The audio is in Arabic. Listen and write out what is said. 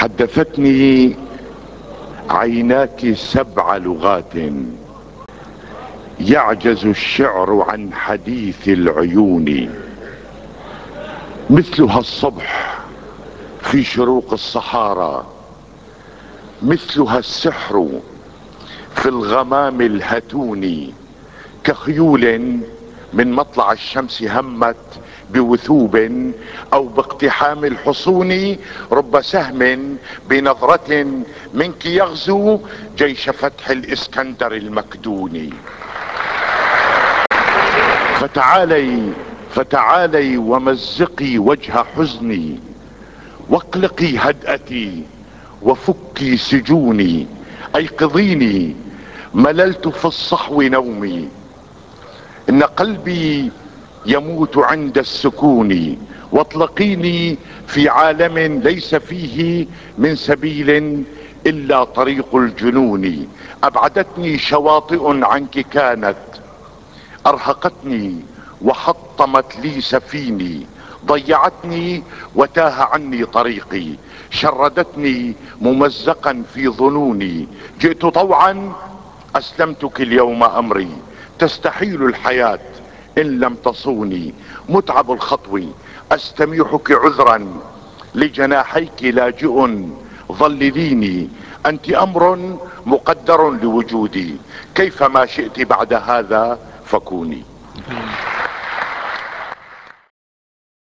حدثتني عيناك 7 لغات يعجز الشعر عن حديث العيون، مثلها الصبح في شروق الصحارى، مثلها السحر في الغمام الهتون، كخيول من مطلع الشمس همت بوثوب او باقتحام الحصون، رب سهم بنظرة منك يغزو جيش فتح الاسكندر المكدوني. فتعالي ومزقي وجه حزني، واقلقي هدأتي وفكي سجوني، ايقظيني مللت في الصحو نومي، ان قلبي يموت عند السكون، واطلقيني في عالم ليس فيه من سبيل الا طريق الجنون. ابعدتني شواطئ عنك كانت، ارهقتني وحطمت لي سفيني، ضيعتني وتاه عني طريقي، شردتني ممزقا في ظنوني. جئت طوعا اسلمتك اليوم امري، تستحيل الحياة ان لم تصوني، متعب الخطو استميحك عذرا، لجناحيك لاجئ ظلليني، انت امر مقدر لوجودي، كيفما شئت بعد هذا فكوني.